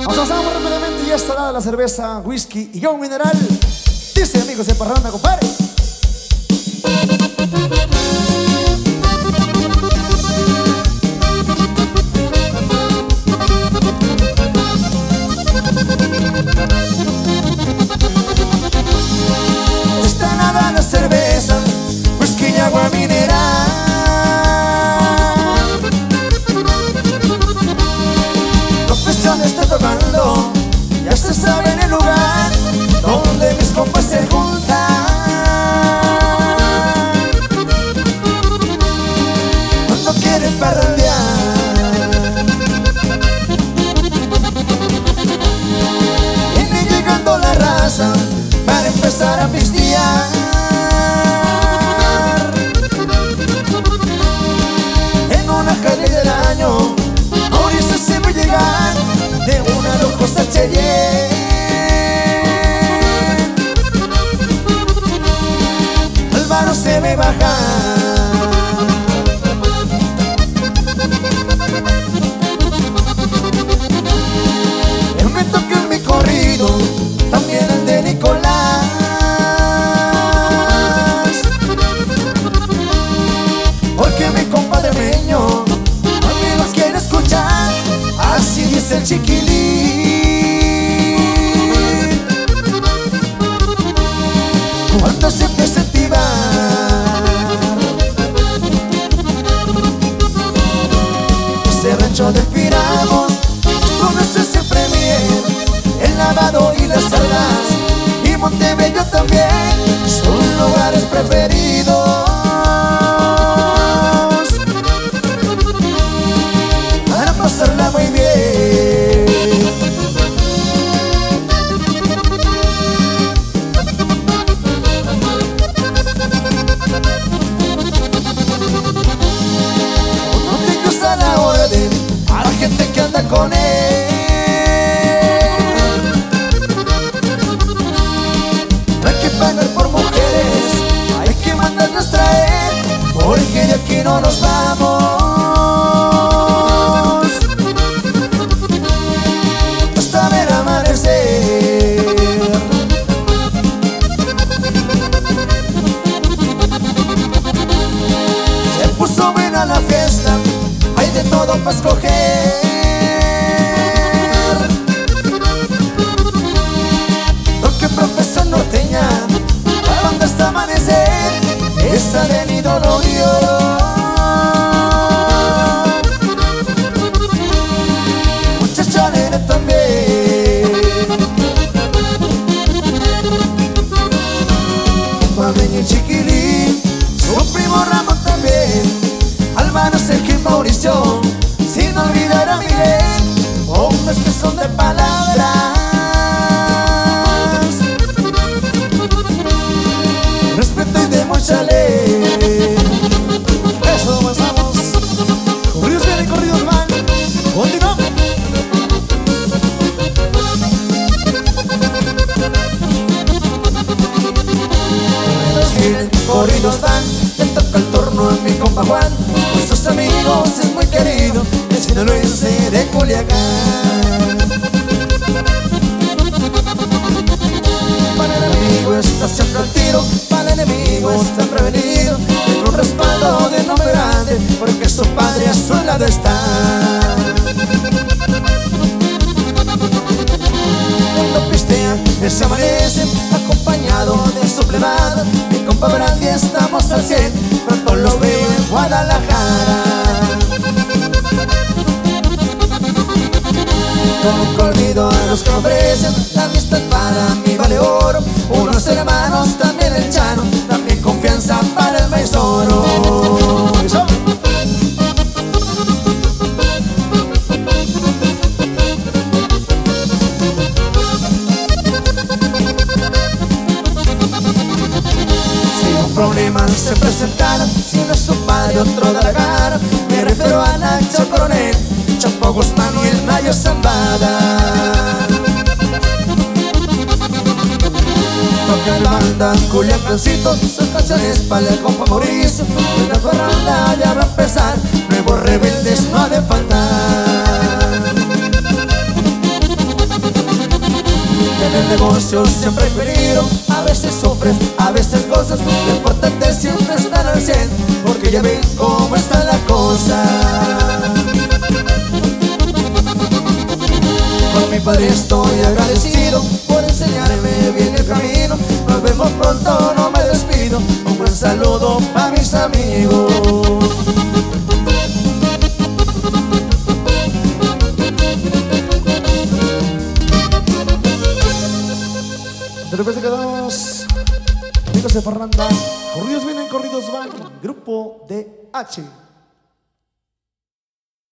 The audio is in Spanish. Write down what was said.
Nos pasamos rápidamente y ya está dada la cerveza, whisky y yo un mineral. Dice amigos de parranda, compadre. Está nada la cerveza, whisky y agua mineral. Profesión está tocando, ya se sabe en el lugar donde mis compas se juntan. Cuando quieren parrandear, viene llegando la raza para empezar a pistear. En una calle del año, ahorita se va a llegar de una lujosa Cheyenne. Álvaro se ve bajar. Yo me toqué en mi corrido, también el de Nicolás. Porque mi compadre Meño también los quiere escuchar. Así dice el chiquilín. Cuando se empieza a activar, ese rancho del Piramos conoce siempre bien el lavado y las salas. Y Montebello también son lugares preferidos para pasarla muy bien. No te gusta la orden a la gente que anda con él. No hay que pagar por mujeres, hay que mandarlas traer, porque de aquí no nos vamos hasta ver amanecer. Se puso buena la fiesta, hay de todo para escoger. Porque profesión norteña, la banda hasta amanecer, esa de Nido lo dio. Muchacha nena también, Mameño y Chiquilín, su primo Ramón también, Álvaro, Sergio y Mauricio, sin olvidar a Miguel, hombres que son de palabras, respeto y de mucha ley. Eso pasamos. Corridos vienen, corridos van. Continuamos. Corridos van, le toca el turno a mi compa Juan, con sus amigos es muy querido, el sinaloense de Culiacán. Para el amigo está siempre al tiro, para el enemigo está prevenido, tiene un respaldo de nombre grande, porque su padre a su lado está. Cuando pistea, él se amanece acompañado de su plebada. Mi compa Brandy estamos al 100, pronto lo veo en Guadalajara. Nunca olvido a los que me ofrecen la amistad, para mí vale oro. Unos hermanos, también el Chano, también confianza para el maizoro. Eso. Problemas se presentaron, si no es su padre otro da la cara. Me refiero a Nacho Coronel, Chapo Guzmán y el Mayo Zambada. Tocan la banda Culiacancito, sus canciones para el compa Mauricio. En la parranda ya va a empezar, nuevos rebeldes no ha de faltar. en el negocio siempre hay peligro. A veces sufres, a veces gozas. Lo importante es siempre estar al 100, porque ya ven cómo está la cosa. Con mi padre estoy agradecido por enseñarme bien el camino. Nos vemos pronto, no me despido. Un buen saludo para mis amigos. De repente quedamos, amigos de parranda. Corridos vienen, corridos van. Grupo de H.